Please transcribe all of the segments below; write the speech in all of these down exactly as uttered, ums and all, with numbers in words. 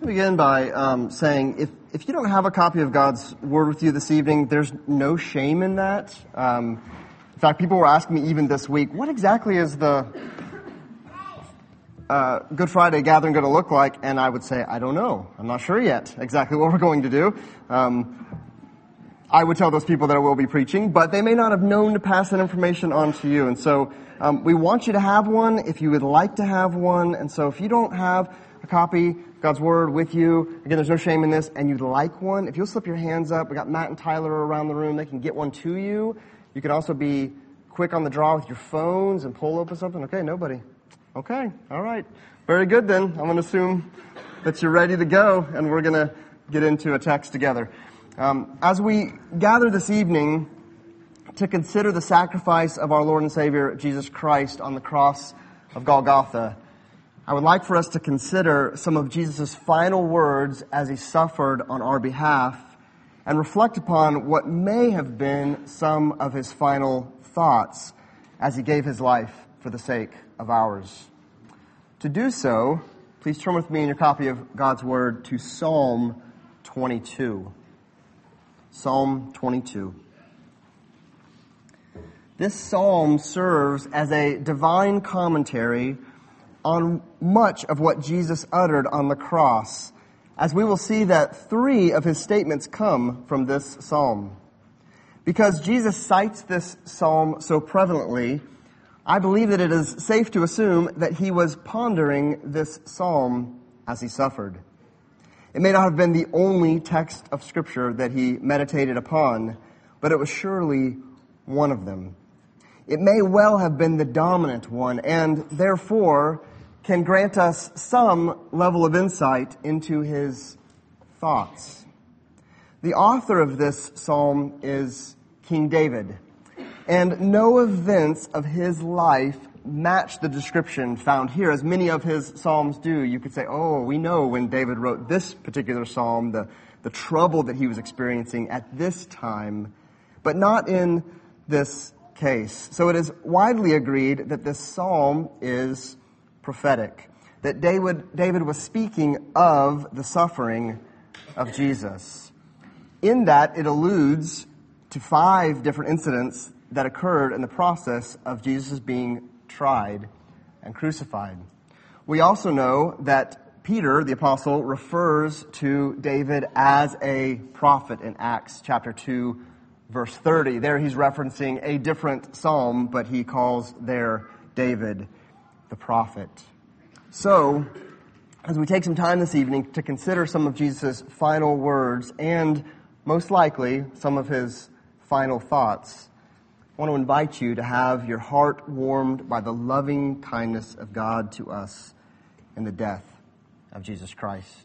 begin by um, saying if, if you don't have a copy of God's Word with you this evening, there's no shame in that. Um, in fact, people were asking me even this week, what exactly is the uh, Good Friday gathering going to look like? And I would say, I don't know. I'm not sure yet exactly what we're going to do. Um, I would tell those people that I will be preaching, but they may not have known to pass that information on to you. And so um, we want you to have one if you would like to have one. And so if you don't have a copy of God's Word with you, again, there's no shame in this, and you'd like one, if you'll slip your hands up, we got Matt and Tyler around the room, they can get one to you. You can also be quick on the draw with your phones and pull open something. Okay, nobody. Okay, all right. Very good then. I'm going to assume that you're ready to go, and we're going to get into a text together. Um, as we gather this evening to consider the sacrifice of our Lord and Savior Jesus Christ on the cross of Golgotha, I would like for us to consider some of Jesus' final words as he suffered on our behalf and reflect upon what may have been some of his final thoughts as he gave his life for the sake of ours. To do so, please turn with me in your copy of God's Word to Psalm twenty-two. Psalm twenty-two. This psalm serves as a divine commentary on much of what Jesus uttered on the cross, as we will see that three of his statements come from this psalm. Because Jesus cites this psalm so prevalently, I believe that it is safe to assume that he was pondering this psalm as he suffered. It may not have been the only text of Scripture that he meditated upon, but it was surely one of them. It may well have been the dominant one, and therefore can grant us some level of insight into his thoughts. The author of this psalm is King David, and no events of his life match the description found here, as many of his psalms do. You could say, oh, we know when David wrote this particular psalm, the, the trouble that he was experiencing at this time, but not in this case. So it is widely agreed that this psalm is prophetic, that David, David was speaking of the suffering of Jesus. In that, it alludes to five different incidents that occurred in the process of Jesus being tried and crucified. We also know that Peter, the apostle, refers to David as a prophet in Acts chapter two, verse thirty. There he's referencing a different psalm, but he calls there David the prophet. So, as we take some time this evening to consider some of Jesus' final words and, most likely, some of his final thoughts, I want to invite you to have your heart warmed by the loving kindness of God to us in the death of Jesus Christ.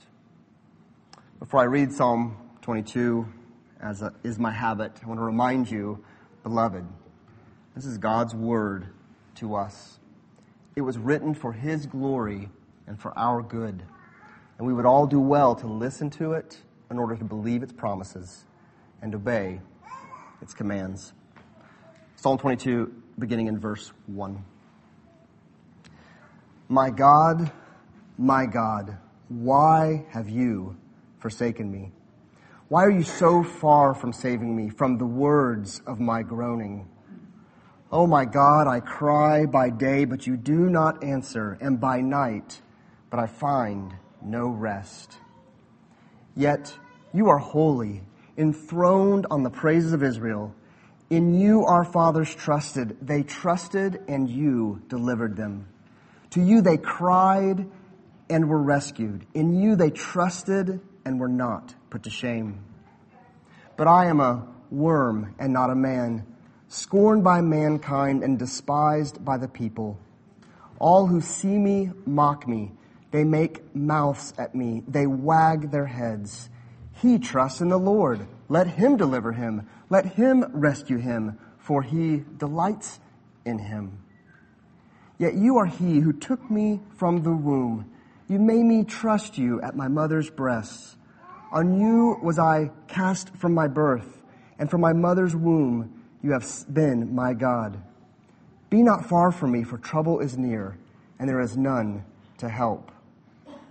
Before I read Psalm twenty-two, as a, is my habit, I want to remind you, beloved, this is God's word to us. It was written for his glory and for our good, and we would all do well to listen to it in order to believe its promises and obey its commands. Psalm twenty-two, beginning in verse one. My God, my God, why have you forsaken me? Why are you so far from saving me from the words of my groaning? Oh my God, I cry by day, but you do not answer, and by night, but I find no rest. Yet you are holy, enthroned on the praises of Israel. In you our fathers trusted. They trusted, and you delivered them. To you they cried and were rescued. In you they trusted and were not put to shame. But I am a worm and not a man, scorned by mankind and despised by the people. All who see me mock me. They make mouths at me. They wag their heads. He trusts in the Lord. Let him deliver him. Let him rescue him, for he delights in him. Yet you are he who took me from the womb. You made me trust you at my mother's breasts. On you was I cast from my birth, and from my mother's womb you have been my God. Be not far from me, for trouble is near, and there is none to help.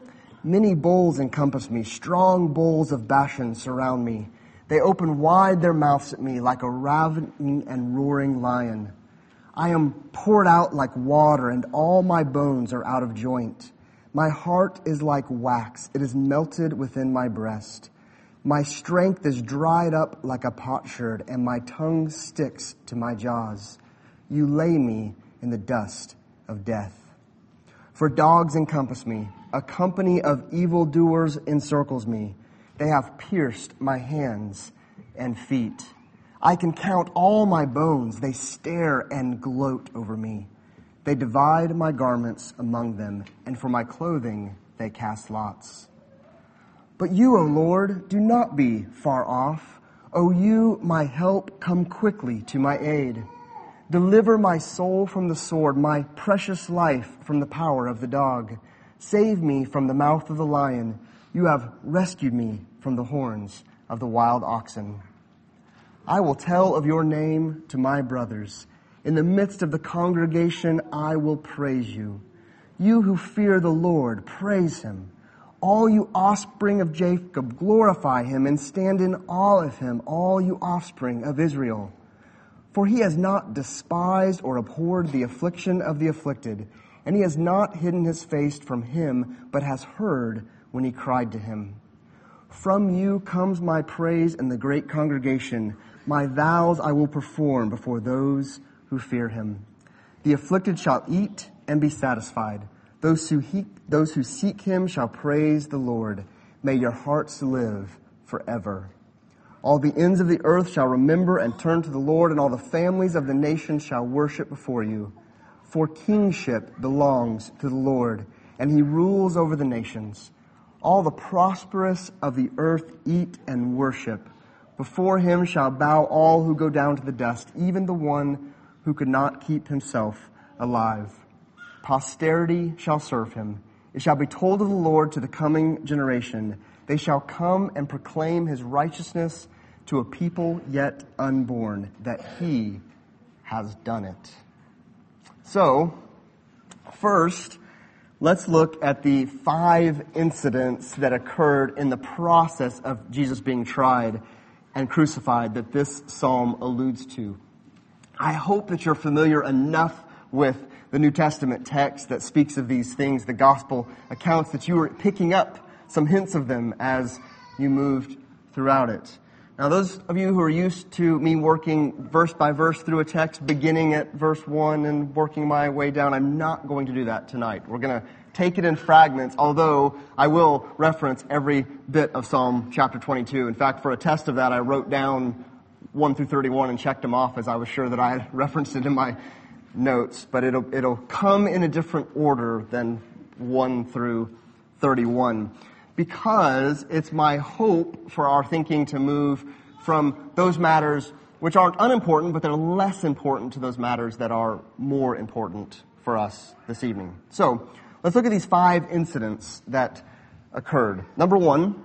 Many bulls encompass me. Strong bulls of Bashan surround me. They open wide their mouths at me like a ravening and roaring lion. I am poured out like water, and all my bones are out of joint. My heart is like wax. It is melted within my breast. My strength is dried up like a potsherd, and my tongue sticks to my jaws. You lay me in the dust of death. For dogs encompass me. A company of evildoers encircles me. They have pierced my hands and feet. I can count all my bones. They stare and gloat over me. They divide my garments among them, and for my clothing they cast lots. But you, O Lord, do not be far off. O you, my help, come quickly to my aid. Deliver my soul from the sword, my precious life from the power of the dog. Save me from the mouth of the lion. You have rescued me from the horns of the wild oxen. I will tell of your name to my brothers. In the midst of the congregation, I will praise you. You who fear the Lord, praise him. All you offspring of Jacob, glorify him and stand in awe of him, all you offspring of Israel. For he has not despised or abhorred the affliction of the afflicted, and he has not hidden his face from him, but has heard when he cried to him. From you comes my praise in the great congregation. My vows I will perform before those who fear him. The afflicted shall eat and be satisfied. Those who, he, those who seek him shall praise the Lord. May your hearts live forever. All the ends of the earth shall remember and turn to the Lord, and all the families of the nations shall worship before you. For kingship belongs to the Lord, and he rules over the nations. All the prosperous of the earth eat and worship. Before him shall bow all who go down to the dust, even the one who could not keep himself alive. Posterity shall serve him. It shall be told of the Lord to the coming generation. They shall come and proclaim his righteousness to a people yet unborn, that he has done it. So, first, let's look at the five incidents that occurred in the process of Jesus being tried and crucified that this psalm alludes to. I hope that you're familiar enough with the New Testament text that speaks of these things, the gospel accounts, that you were picking up some hints of them as you moved throughout it. Now, those of you who are used to me working verse by verse through a text, beginning at verse one and working my way down, I'm not going to do that tonight. We're going to take it in fragments, although I will reference every bit of Psalm chapter twenty-two. In fact, for a test of that, I wrote down one through thirty-one and checked them off as I was sure that I had referenced it in my notes. But it'll, it'll come in a different order than one through thirty-one. Because it's my hope for our thinking to move from those matters which aren't unimportant, but they're less important to those matters that are more important for us this evening. So, let's look at these five incidents that occurred. Number one,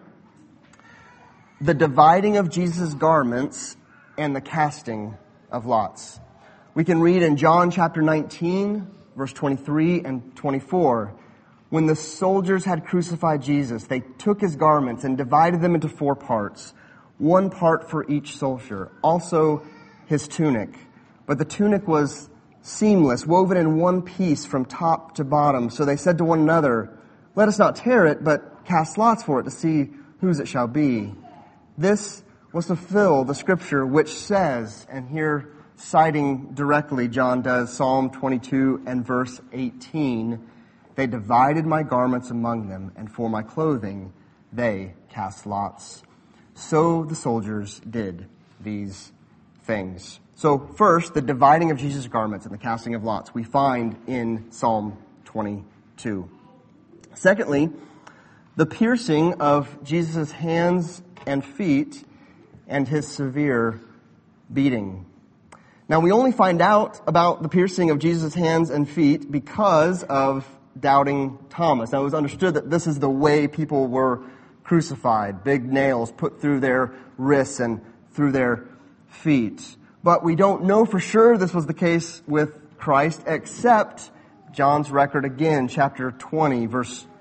the dividing of Jesus' garments and the casting of lots. We can read in John chapter nineteen, verse twenty-three and twenty-four. When the soldiers had crucified Jesus, they took his garments and divided them into four parts, one part for each soldier, also his tunic. But the tunic was seamless, woven in one piece from top to bottom. So they said to one another, "Let us not tear it, but cast lots for it to see whose it shall be." This was to fulfill the scripture which says, and here citing directly, John does, Psalm twenty-two and verse eighteen, "They divided my garments among them, and for my clothing they cast lots." So the soldiers did these things. So first, the dividing of Jesus' garments and the casting of lots we find in Psalm twenty-two. Secondly, the piercing of Jesus' hands and feet and his severe beating. Now, we only find out about the piercing of Jesus' hands and feet because of doubting Thomas. Now, it was understood that this is the way people were crucified. Big nails put through their wrists and through their feet. But we don't know for sure this was the case with Christ, except John's record again, chapter twenty, verse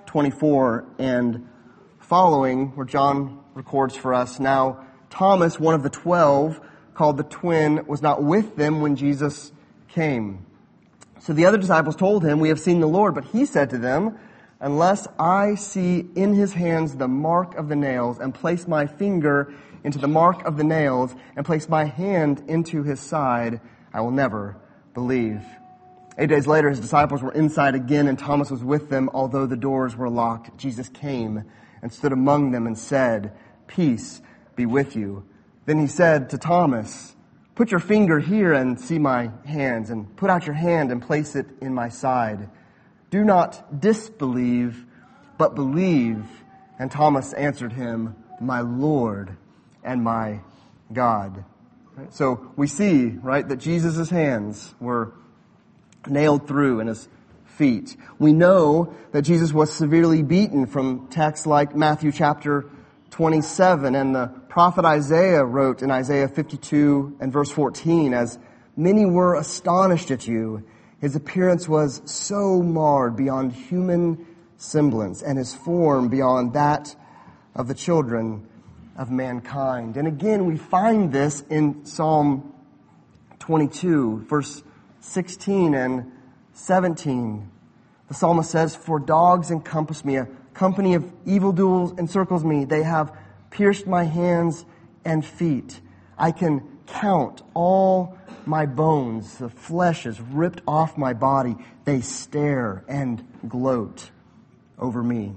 twenty-four and following, where John records for us, now Thomas, one of the twelve, called the twin, was not with them when Jesus came. So the other disciples told him, "We have seen the Lord." But he said to them, "Unless I see in his hands the mark of the nails, and place my finger into the mark of the nails, and place my hand into his side, I will never believe." Eight days later, his disciples were inside again, and Thomas was with them, although the doors were locked. Jesus came and stood among them and said, "Peace be with you." Then he said to Thomas, "Put your finger here and see my hands, and put out your hand and place it in my side. Do not disbelieve, but believe." And Thomas answered him, "My Lord and my God." Right? So we see, right, that Jesus' hands were nailed through in his feet. We know that Jesus was severely beaten from texts like Matthew chapter twenty-seven, and the prophet Isaiah wrote in Isaiah fifty-two and verse fourteen, "As many were astonished at you, his appearance was so marred beyond human semblance, and his form beyond that of the children of mankind." And again, we find this in Psalm twenty-two, verse sixteen and seventeen. The psalmist says, "For dogs encompass me, a company of evildoers encircles me. They have pierced my hands and feet. I can count all my bones. The flesh is ripped off my body. They stare and gloat over me."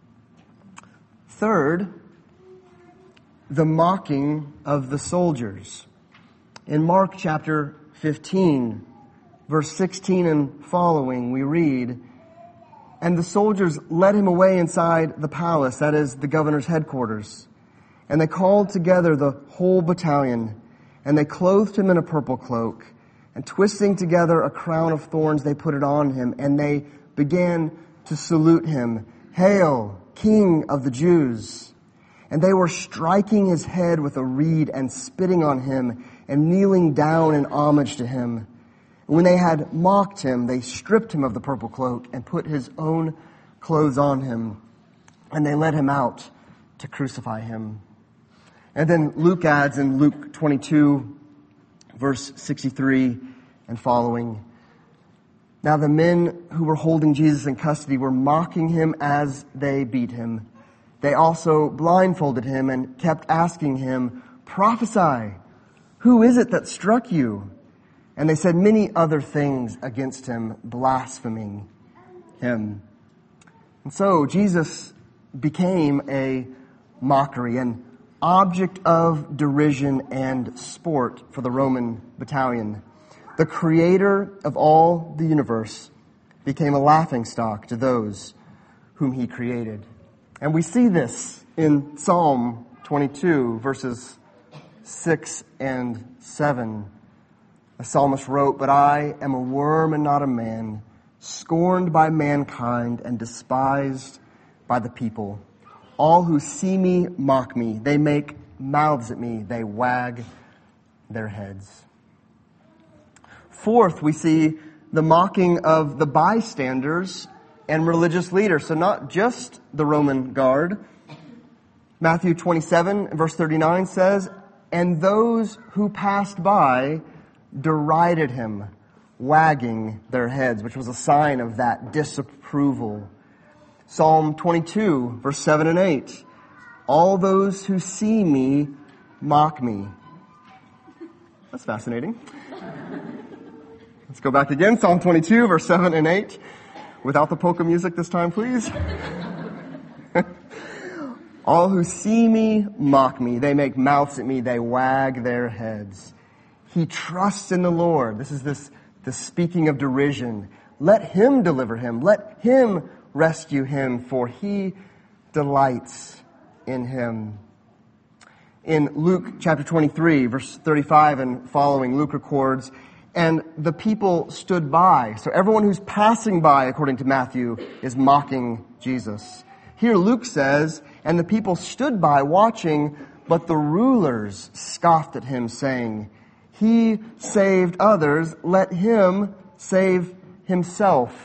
Third, the mocking of the soldiers. In Mark chapter fifteen, verse sixteen and following, we read, "And the soldiers led him away inside the palace," that is, the governor's headquarters. "And they called together the whole battalion, and they clothed him in a purple cloak, and twisting together a crown of thorns, they put it on him, and they began to salute him, 'Hail, King of the Jews!' And they were striking his head with a reed and spitting on him and kneeling down in homage to him. When they had mocked him, they stripped him of the purple cloak and put his own clothes on him, and they led him out to crucify him." And then Luke adds in Luke twenty-two, verse sixty-three and following, "Now the men who were holding Jesus in custody were mocking him as they beat him. They also blindfolded him and kept asking him, 'Prophesy, who is it that struck you?' And they said many other things against him, blaspheming him." And so Jesus became a mockery, an object of derision and sport for the Roman battalion. The creator of all the universe became a laughingstock to those whom he created. And we see this in Psalm twenty-two, verses six and seven. The psalmist wrote, "But I am a worm and not a man, scorned by mankind and despised by the people. All who see me mock me. They make mouths at me. They wag their heads." Fourth, we see the mocking of the bystanders and religious leaders. So not just the Roman guard. Matthew twenty-seven, verse thirty-nine says, "And those who passed by derided him, wagging their heads," which was a sign of that disapproval. Psalm twenty-two, verse seven and eight, "All those who see me mock me." That's fascinating. Let's go back again. Psalm twenty-two, verse seven and eight. Without the polka music this time, please. "All who see me mock me. They make mouths at me. They wag their heads. He trusts in the Lord." This is this, this speaking of derision. "Let him deliver him. Let him rescue him, for he delights in him." In Luke chapter twenty-three, verse thirty-five and following, Luke records, "And the people stood by." So everyone who's passing by, according to Matthew, is mocking Jesus. Here Luke says, "And the people stood by watching, but the rulers scoffed at him, saying, 'He saved others, let him save himself,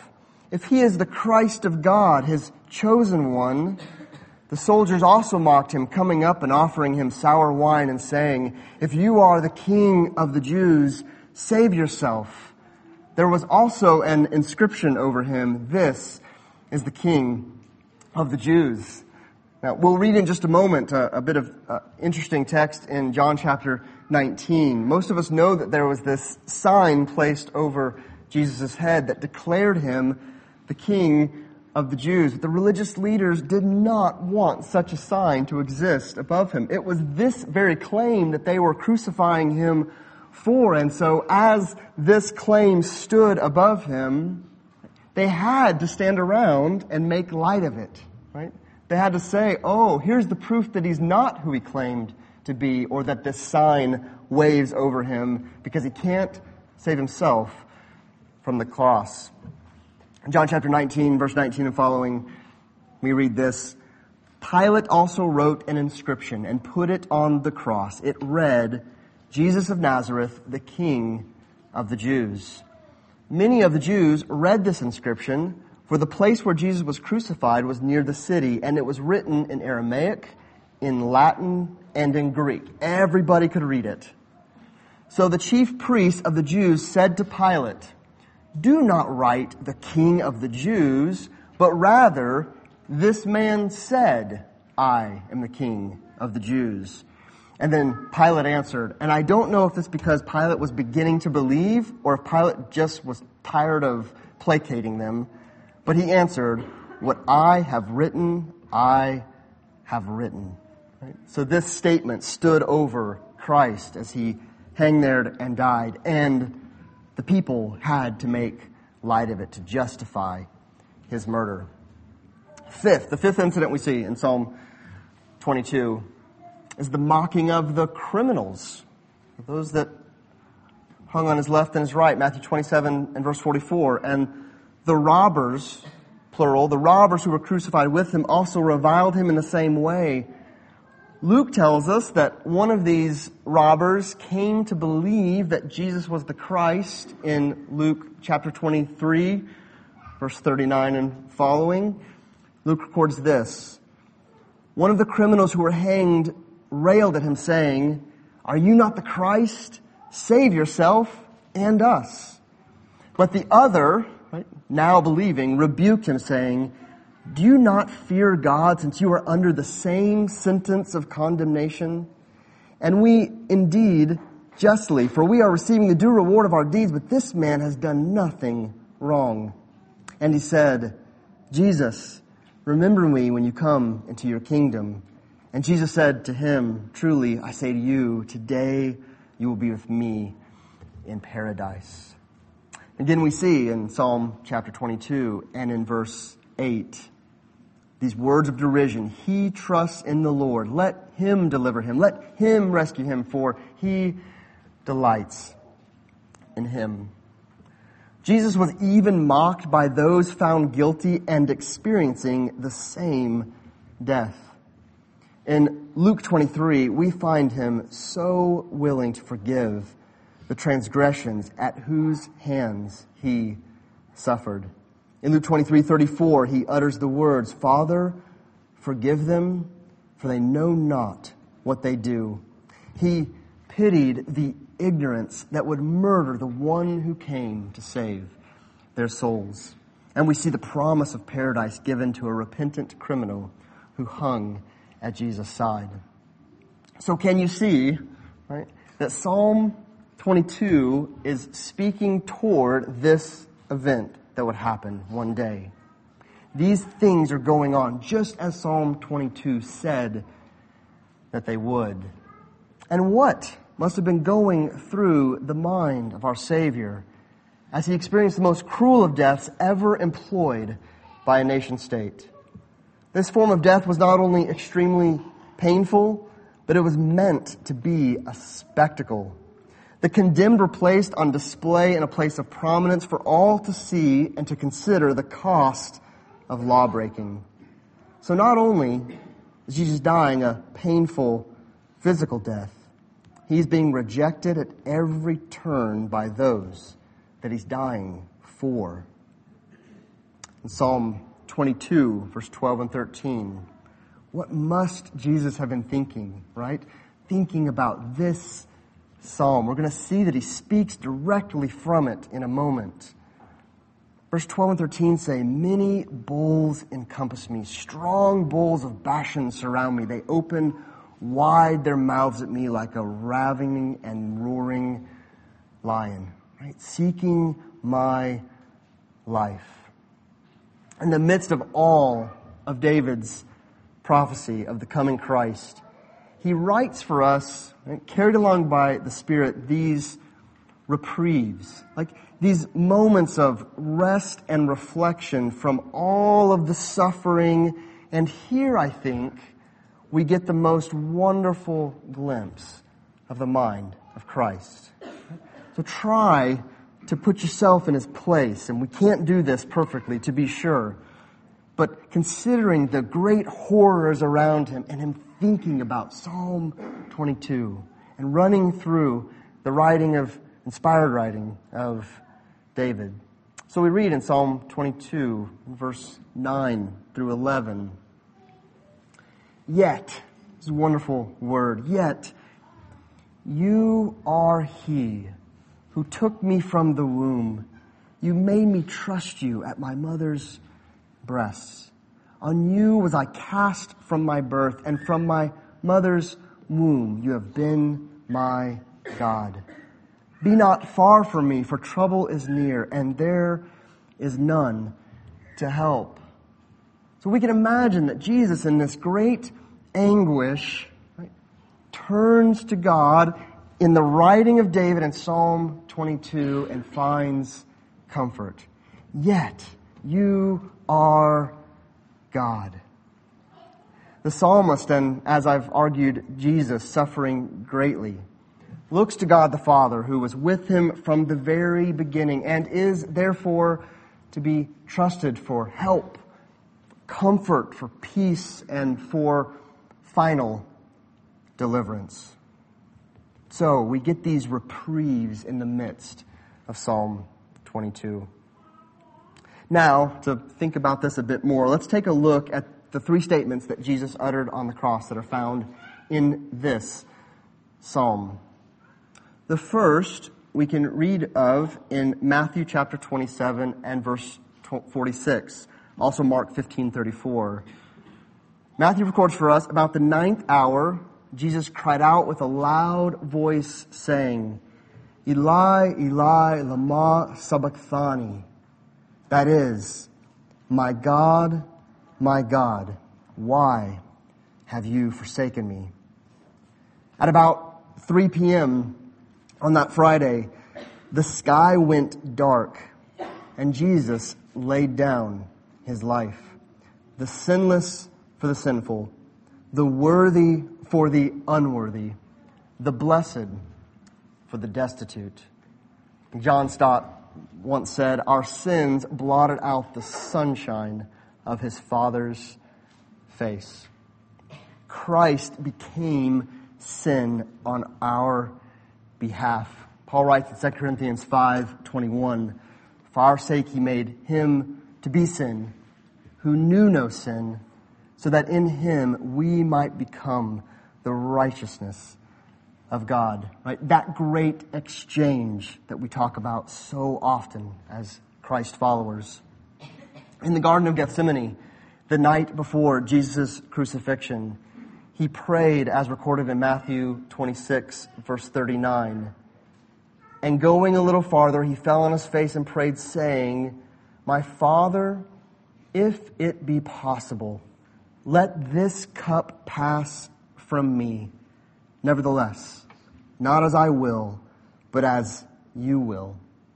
If he is the Christ of God, his chosen one, the soldiers also mocked him, coming up and offering him sour wine and saying, if you are the King of the Jews, save yourself. There was also an inscription over him, this is the King of the Jews. Now, we'll read in just a moment uh, a bit of uh, interesting text in John chapter nineteen. Most of us know that there was this sign placed over Jesus' head that declared him the King of the Jews. But the religious leaders did not want such a sign to exist above him. It was this very claim that they were crucifying him for. And so as this claim stood above him, they had to stand around and make light of it, right? They had to say, oh, here's the proof that he's not who he claimed to be, or that this sign waves over him because he can't save himself from the cross. In John chapter nineteen, verse nineteen and following, we read this, Pilate also wrote an inscription and put it on the cross. It read, Jesus of Nazareth, the King of the Jews. Many of the Jews read this inscription, for the place where Jesus was crucified was near the city, and it was written in Aramaic, in Latin, and in Greek. Everybody could read it. So the chief priests of the Jews said to Pilate, do not write the King of the Jews, but rather, this man said, I am the King of the Jews. And then Pilate answered, and I don't know if it's because Pilate was beginning to believe, or if Pilate just was tired of placating them, but he answered, what I have written, I have written. Right? So this statement stood over Christ as he hung there and died, and the people had to make light of it to justify his murder. Fifth, the fifth incident we see in Psalm twenty-two is the mocking of the criminals, those that hung on his left and his right, Matthew twenty-seven and verse forty-four. And the robbers, plural, the robbers who were crucified with him also reviled him in the same way. Luke tells us that one of these robbers came to believe that Jesus was the Christ in Luke chapter twenty-three, verse thirty-nine and following. Luke records this. One of the criminals who were hanged railed at him, saying, are you not the Christ? Save yourself and us. But the other, right, now believing, rebuked him, saying, do you not fear God, since you are under the same sentence of condemnation? And we indeed justly, for we are receiving the due reward of our deeds, but this man has done nothing wrong. And he said, Jesus, remember me when you come into your kingdom. And Jesus said to him, truly, I say to you, today you will be with me in paradise. Again, we see in Psalm chapter twenty-two and in verse eight, these words of derision. He trusts in the Lord. Let him deliver him. Let him rescue him, for he delights in him. Jesus was even mocked by those found guilty and experiencing the same death. In Luke twenty-three, we find him so willing to forgive the transgressions at whose hands he suffered. In Luke twenty-three thirty-four, he utters the words, Father, forgive them, for they know not what they do. He pitied the ignorance that would murder the one who came to save their souls. And we see the promise of paradise given to a repentant criminal who hung at Jesus' side. So can you see, right, that Psalm twenty-two is speaking toward this event that would happen one day. These things are going on just as Psalm twenty-two said that they would. And what must have been going through the mind of our Savior as he experienced the most cruel of deaths ever employed by a nation state? This form of death was not only extremely painful, but it was meant to be a spectacle. The condemned were placed on display in a place of prominence for all to see and to consider the cost of lawbreaking. So not only is Jesus dying a painful physical death, he's being rejected at every turn by those that he's dying for. In Psalm twenty-two, verse twelve and thirteen, what must Jesus have been thinking, right? Thinking about this psalm. We're going to see that he speaks directly from it in a moment. Verse twelve and thirteen say, many bulls encompass me. Strong bulls of Bashan surround me. They open wide their mouths at me like a ravening and roaring lion, right? Seeking my life. In the midst of all of David's prophecy of the coming Christ, he writes for us, right, carried along by the Spirit, these reprieves, like these moments of rest and reflection from all of the suffering. And here, I think, we get the most wonderful glimpse of the mind of Christ. So try to put yourself in his place, and we can't do this perfectly, to be sure. But considering the great horrors around him and him thinking about Psalm twenty-two and running through the writing of, inspired writing of David. So we read in Psalm twenty-two, verse nine through eleven. Yet, this is a wonderful word, yet you are he who took me from the womb. You made me trust you at my mother's breasts. On you was I cast from my birth, and from my mother's womb you have been my God. Be not far from me, for trouble is near, and there is none to help. So we can imagine that Jesus, in this great anguish, right, turns to God in the writing of David in Psalm twenty-two and finds comfort. Yet you are God. The psalmist, and as I've argued, Jesus, suffering greatly, looks to God the Father, who was with him from the very beginning and is therefore to be trusted for help, comfort, for peace, and for final deliverance. So we get these reprieves in the midst of Psalm twenty-two. Now, to think about this a bit more, let's take a look at the three statements that Jesus uttered on the cross that are found in this psalm. The first we can read of in Matthew chapter twenty-seven and verse forty-six, also Mark fifteen thirty-four. Matthew records for us, about the ninth hour, Jesus cried out with a loud voice saying, Eli, Eli, lama sabachthani. That is, my God, my God, why have you forsaken me? At about three p.m. on that Friday, the sky went dark and Jesus laid down his life. The sinless for the sinful, the worthy for the unworthy, the blessed for the destitute. John Stott once said, our sins blotted out the sunshine of his Father's face. Christ became sin on our behalf. Paul writes in Second Corinthians five twenty-one, for our sake he made him to be sin, who knew no sin, so that in him we might become the righteousness of God. Right? That great exchange that we talk about so often as Christ followers. In the Garden of Gethsemane, the night before Jesus' crucifixion, he prayed, as recorded in Matthew twenty-six, verse thirty-nine. And going a little farther, he fell on his face and prayed, saying, my Father, if it be possible, let this cup pass from me. Nevertheless, not as I will, but as you will.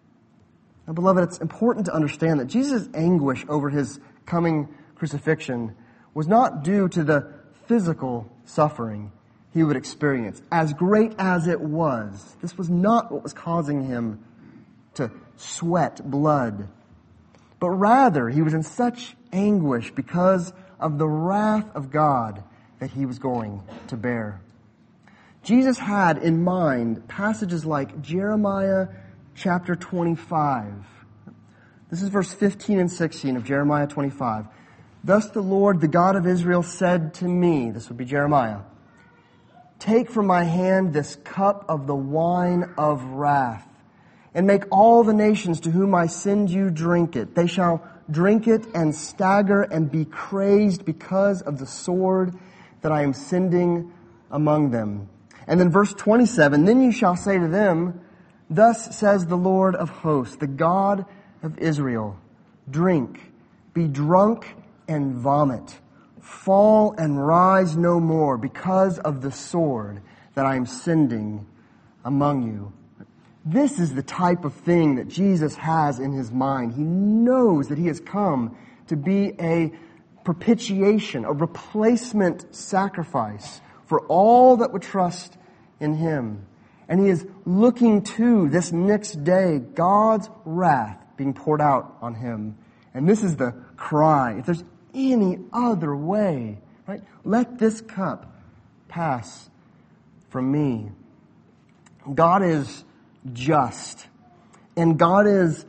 Now, beloved, it's important to understand that Jesus' anguish over his coming crucifixion was not due to the physical suffering he would experience. As great as it was, this was not what was causing him to sweat blood. But rather, he was in such anguish because of the wrath of God that he was going to bear. Jesus had in mind passages like Jeremiah chapter twenty-five, This is verse fifteen and sixteen of Jeremiah twenty-five. Thus the Lord, the God of Israel, said to me, this would be Jeremiah, take from my hand this cup of the wine of wrath, and make all the nations to whom I send you drink it. They shall drink it and stagger and be crazed because of the sword that I am sending among them. And then verse twenty-seven, then you shall say to them, thus says the Lord of hosts, the God of Israel, drink, be drunk and vomit, fall and rise no more because of the sword that I am sending among you. This is the type of thing that Jesus has in his mind. He knows that he has come to be a propitiation, a replacement sacrifice for all that would trust in him. And he is looking to this next day, God's wrath being poured out on him. And this is the cry. If there's any other way, right? Let this cup pass from me. God is just, and God is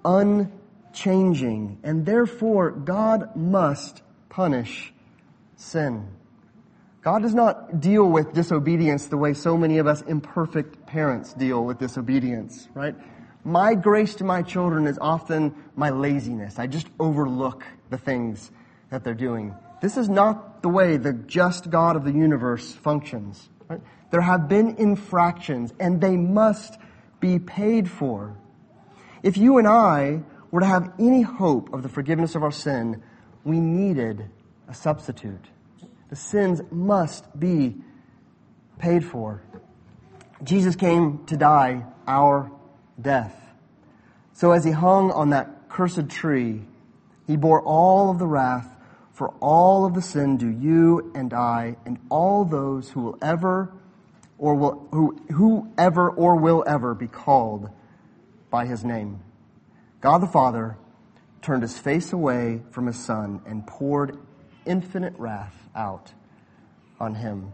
unchanging, and therefore God must punish sin. God does not deal with disobedience the way so many of us imperfect parents deal with disobedience, right? My grace to my children is often my laziness. I just overlook the things that they're doing. This is not the way the just God of the universe functions. Right? There have been infractions, and they must be paid for. If you and I were to have any hope of the forgiveness of our sin, we needed a substitute. The sins must be paid for. Jesus came to die our death. So as he hung on that cursed tree, he bore all of the wrath for all of the sin due you and I and all those who will ever or will who whoever or will ever be called by his name. God the Father turned his face away from his Son and poured infinite wrath out on him.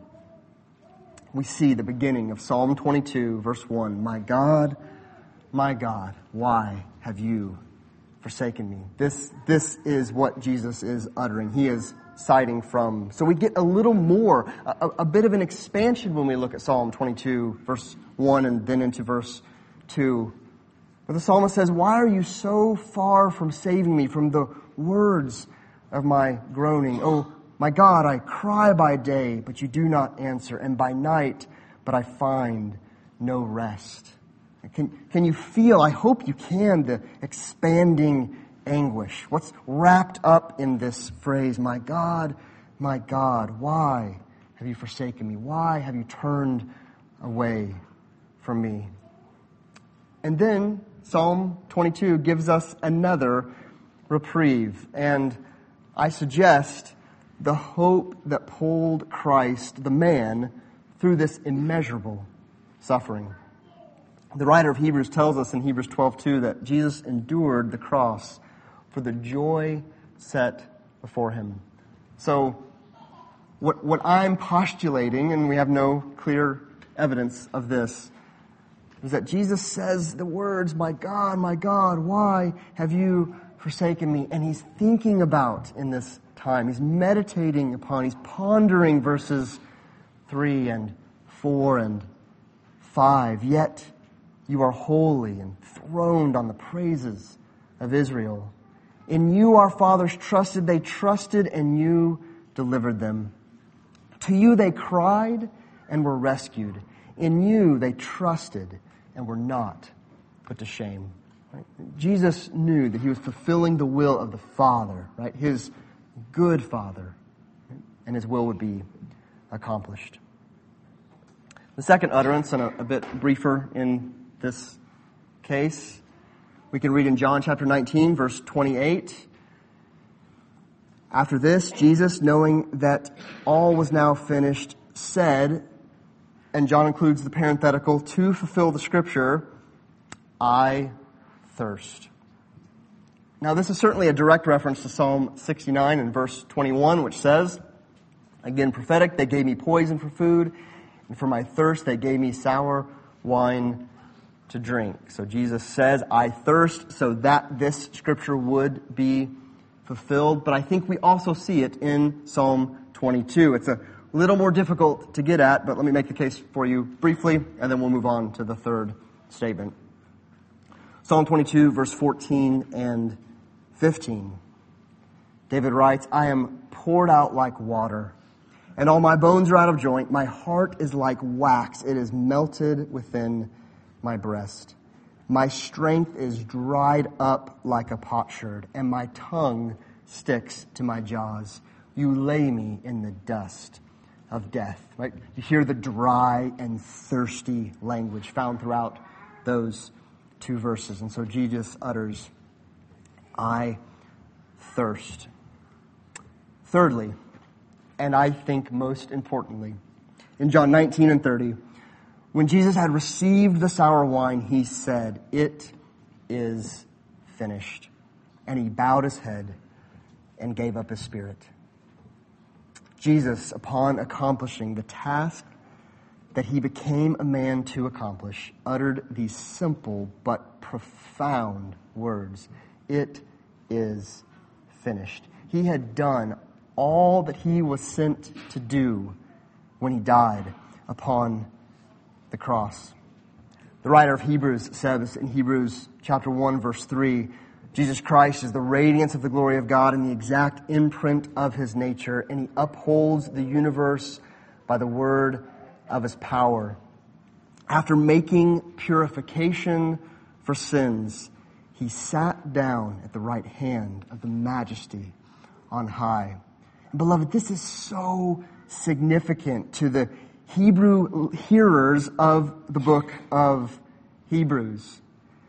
We see the beginning of Psalm twenty-two, verse one. My God, my God, why have you forsaken me? This, this is what Jesus is uttering. He is citing from. So we get a little more, a, a bit of an expansion when we look at Psalm twenty-two, verse one, and then into verse two. Where the psalmist says, why are you so far from saving me from the words of my groaning? Oh, my God, I cry by day, but you do not answer, and by night, but I find no rest. Can, can you feel, I hope you can, the expanding anguish? What's wrapped up in this phrase, my God, my God, why have you forsaken me? Why have you turned away from me? And then Psalm twenty-two gives us another reprieve. And I suggest the hope that pulled Christ, the man, through this immeasurable suffering. The writer of Hebrews tells us in Hebrews twelve two that Jesus endured the cross for the joy set before him. So what, what I'm postulating, and we have no clear evidence of this, is that Jesus says the words, my God, my God, why have you forsaken me? And he's thinking about in this time. He's meditating upon, he's pondering verses three and four and five. Yet you are holy and throned on the praises of Israel. In you our fathers trusted, they trusted and you delivered them. To you they cried and were rescued. In you they trusted and were not put to shame. Right? Jesus knew that he was fulfilling the will of the Father, right? His good Father, and his will would be accomplished. The second utterance, and a, a bit briefer in this case, we can read in John chapter nineteen, verse twenty-eight. After this, Jesus, knowing that all was now finished, said, and John includes the parenthetical, to fulfill the scripture, I thirst. Now, this is certainly a direct reference to Psalm sixty-nine and verse twenty-one, which says, again prophetic, they gave me poison for food, and for my thirst they gave me sour wine to drink. So Jesus says, I thirst, so that this scripture would be fulfilled. But I think we also see it in Psalm twenty-two. It's a little more difficult to get at, but let me make the case for you briefly, and then we'll move on to the third statement. Psalm twenty-two, verse fourteen and fifteen. David writes, I am poured out like water, and all my bones are out of joint. My heart is like wax. It is melted within my breast. My strength is dried up like a potsherd, and my tongue sticks to my jaws. You lay me in the dust of death. Right? You hear the dry and thirsty language found throughout those two verses. And so Jesus utters, I thirst. Thirdly, and I think most importantly, in John nineteen and thirty, when Jesus had received the sour wine, he said, it is finished. And he bowed his head and gave up his spirit. Jesus, upon accomplishing the task that he became a man to accomplish, uttered these simple but profound words. It is finished. He had done all that he was sent to do when he died upon the cross. The writer of Hebrews says in Hebrews chapter one, verse three, Jesus Christ is the radiance of the glory of God and the exact imprint of his nature, and he upholds the universe by the word of his power. After making purification for sins, he sat down at the right hand of the Majesty on high. And beloved, this is so significant to the Hebrew hearers of the book of Hebrews.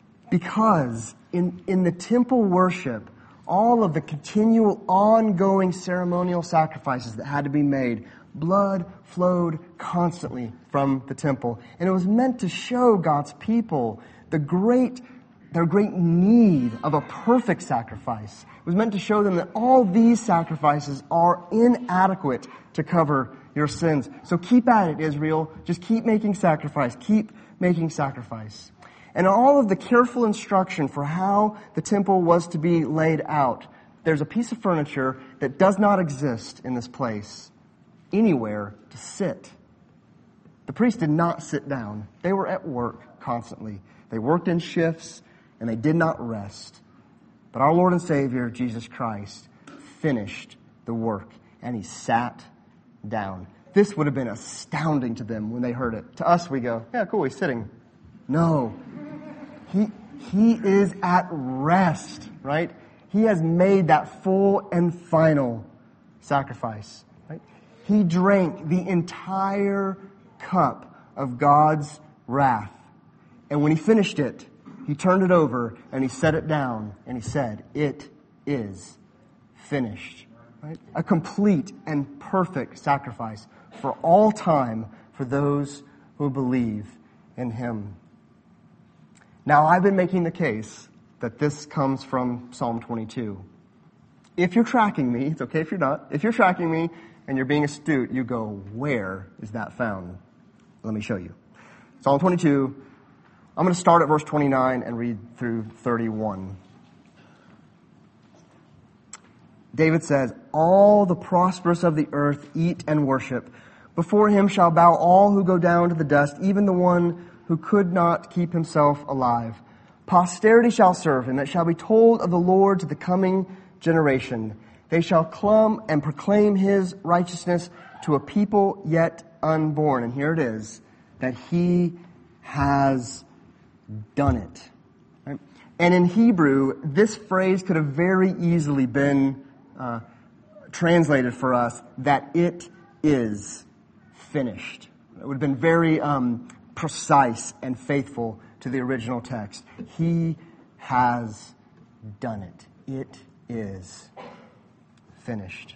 Because in, in the temple worship, all of the continual ongoing ceremonial sacrifices that had to be made, blood flowed constantly from the temple. And it was meant to show God's people the great, their great need of a perfect sacrifice. It was meant to show them that all these sacrifices are inadequate to cover your sins. So keep at it, Israel. Just keep making sacrifice. Keep making sacrifice. And all of the careful instruction for how the temple was to be laid out, there's a piece of furniture that does not exist in this place anywhere to sit. The priests did not sit down. They were at work constantly. They worked in shifts and they did not rest. But our Lord and Savior, Jesus Christ, finished the work and he sat down. This would have been astounding to them when they heard it. To us, we go, yeah, cool, he's sitting. No. He, he is at rest, right? He has made that full and final sacrifice, right? He drank the entire cup of God's wrath. And when he finished it, he turned it over and he set it down and he said, it is finished. Right? A complete and perfect sacrifice for all time for those who believe in him. Now, I've been making the case that this comes from Psalm twenty-two. If you're tracking me, it's okay if you're not. If you're tracking me and you're being astute, you go, where is that found? Let me show you. Psalm twenty-two, I'm going to start at verse twenty-nine and read through thirty-one. David says, all the prosperous of the earth eat and worship. Before him shall bow all who go down to the dust, even the one who could not keep himself alive. Posterity shall serve him. It shall be told of the Lord to the coming generation. They shall come and proclaim his righteousness to a people yet unborn. And here it is, that he has done it. Right? And in Hebrew, this phrase could have very easily been uh, translated for us, that it is finished. It would have been very um, precise and faithful to the original text. He has done it. It is finished.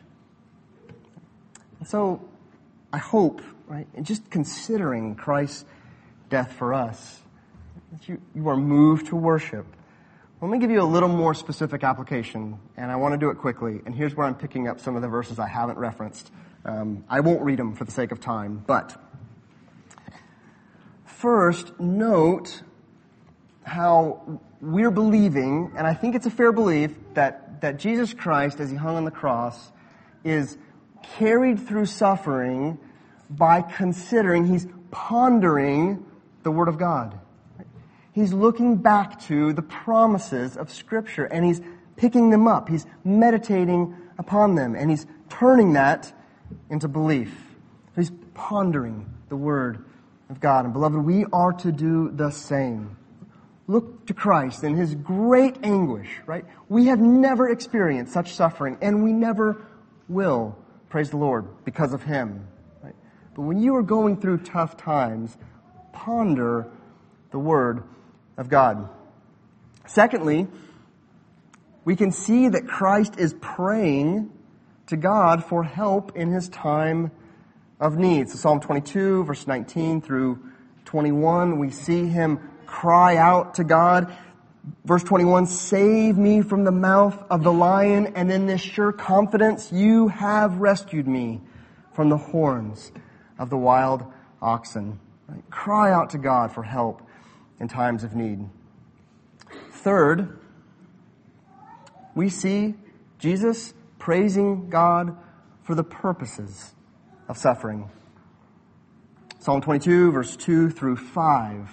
So I hope, right, and just considering Christ's death for us, that you, you are moved to worship. Let me give you a little more specific application, and I want to do it quickly. And here's where I'm picking up some of the verses I haven't referenced. Um, I won't read them for the sake of time, but first, note how we're believing, and I think it's a fair belief, that, that Jesus Christ, as he hung on the cross, is carried through suffering by considering, he's pondering the Word of God. He's looking back to the promises of Scripture, and he's picking them up. He's meditating upon them, and he's turning that into belief. He's pondering the Word of God. And beloved, we are to do the same. Look to Christ in his great anguish, right? We have never experienced such suffering, and we never will, praise the Lord, because of him. Right? But when you are going through tough times, ponder the Word of God. Secondly, we can see that Christ is praying to God for help in his time of need. So Psalm twenty-two, verse nineteen through twenty-one, we see him cry out to God. Verse twenty-one, save me from the mouth of the lion, and in this sure confidence, you have rescued me from the horns of the wild oxen. Right? Cry out to God for help in times of need. Third, we see Jesus praising God for the purposes of suffering. Psalm twenty-two, verse two through five.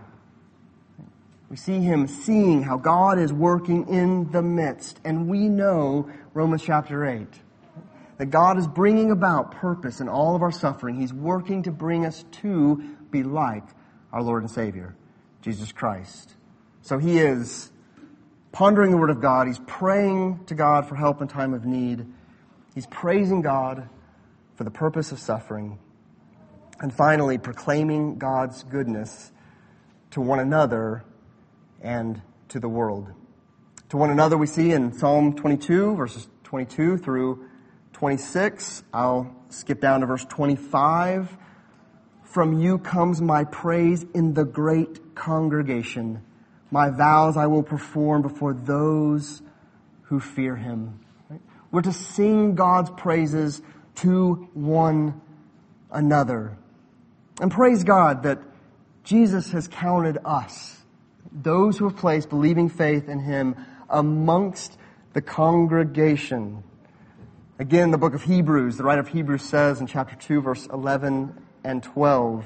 We see him seeing how God is working in the midst. And we know Romans chapter eight. That God is bringing about purpose in all of our suffering. He's working to bring us to be like our Lord and Savior, Jesus Christ. So he is pondering the Word of God. He's praying to God for help in time of need. He's praising God for the purpose of suffering. And finally, proclaiming God's goodness to one another and to the world. To one another we see in Psalm twenty-two, verses twenty-two through twenty-six. I'll skip down to verse twenty-five. From you comes my praise in the great congregation. My vows I will perform before those who fear him. Right? We're to sing God's praises to one another. And praise God that Jesus has counted us, those who have placed believing faith in him, amongst the congregation. Again, the book of Hebrews, the writer of Hebrews says in chapter two, verse eleven and twelve,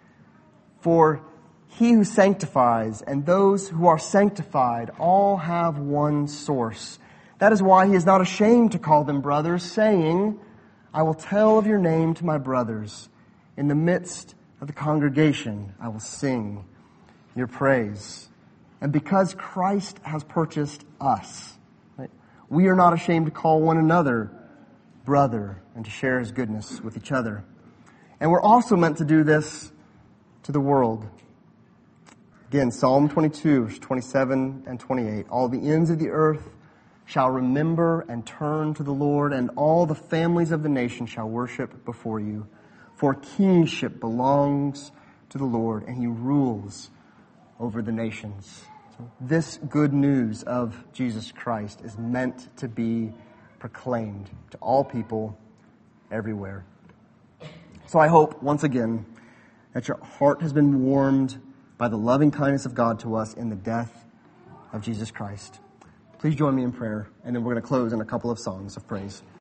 for he who sanctifies and those who are sanctified all have one source. That is why he is not ashamed to call them brothers, saying, I will tell of your name to my brothers. In the midst of the congregation, I will sing your praise. And because Christ has purchased us, right, we are not ashamed to call one another brother and to share his goodness with each other. And we're also meant to do this to the world. Again, Psalm twenty-two, verse twenty-seven and twenty-eight. All the ends of the earth shall remember and turn to the Lord, and all the families of the nation shall worship before you. For kingship belongs to the Lord, and he rules over the nations. So this good news of Jesus Christ is meant to be proclaimed to all people everywhere. So I hope, once again, that your heart has been warmed by the loving kindness of God to us in the death of Jesus Christ. Please join me in prayer, and then we're going to close in a couple of songs of praise.